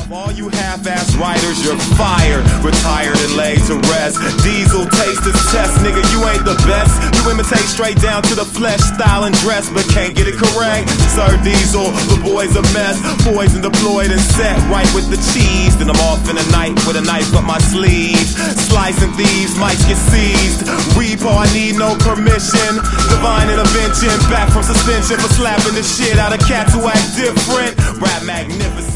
All you half-ass writers, you're fired, retired and laid to rest. Diesel taste this test, nigga, you ain't the best. You imitate straight down to the flesh, style and dress, but can't get it correct. Sir Diesel, the boy's a mess, poison deployed and set right with the cheese. Then I'm off in the night with a knife up my sleeve. Slicing thieves, might get seized. Repo, I need no permission. Divine intervention, back from suspension for slapping the shit out of cats who act different. Rap magnificent.